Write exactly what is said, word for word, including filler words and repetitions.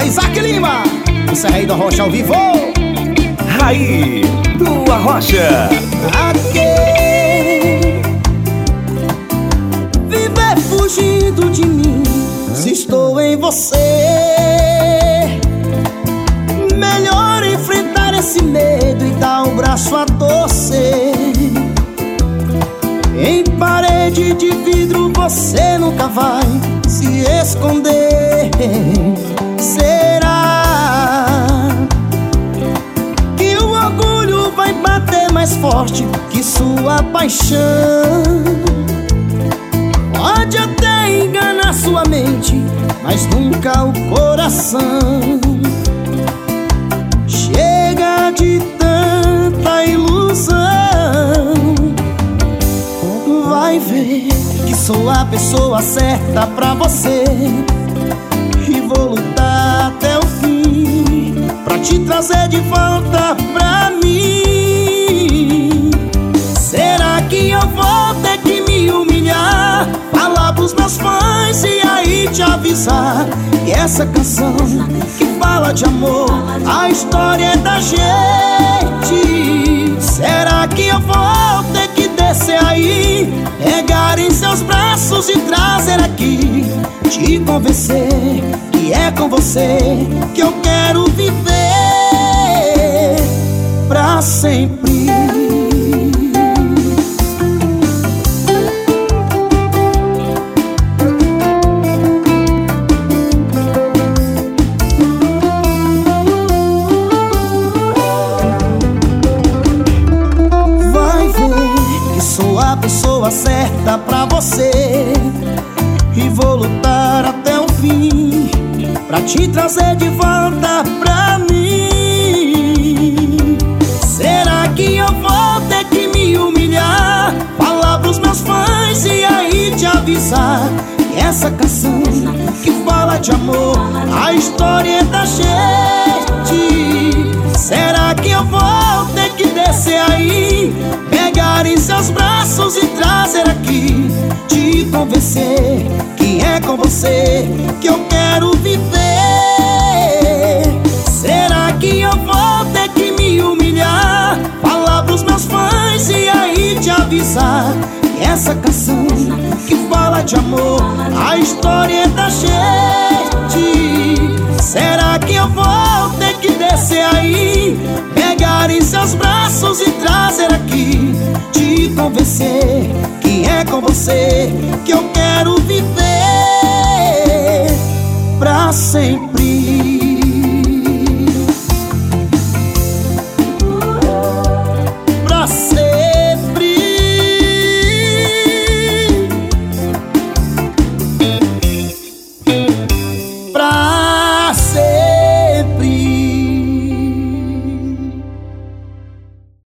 Isaac Lima, isso é Rei do Arrocha ao vivo. Raí do Arrocha. Aqui viver fugindo de mim, se estou em você. Melhor enfrentar esse medo e dar o braço a torcer. Em parede de vidro você nunca vai se esconder. Será que o orgulho vai bater mais forte que sua paixão? Pode até enganar sua mente, mas nunca o coração. Chega de tanta ilusão. Vai ver que sou a pessoa certa pra você, e vou lutar até o fim pra te trazer de volta pra mim. Será que eu vou ter que me humilhar, falar pros meus fãs e aí te avisar que essa canção que fala de amor, a história é da gente? Será que eu vou ter que descer aí, pegar em seus braços e trazer aqui, te convencer que é com você que eu quero viver pra sempre? A pessoa certa pra você, e vou lutar até o fim pra te trazer de volta pra mim. Será que eu vou ter que me humilhar, falar pros meus fãs e aí te avisar que essa canção que fala de amor, a história é da gente? Será que eu vou ter que descer aí, pegar em seus braços e trazer aqui, te convencer que é com você que eu quero viver? Será que eu vou ter que me humilhar, falar pros meus fãs e aí te avisar que essa canção que fala de amor, a história é da gente? Será que eu vou ter que descer aí, pegar em seus braços e trazer aqui, te convencer que é com você que eu quero viver pra sempre?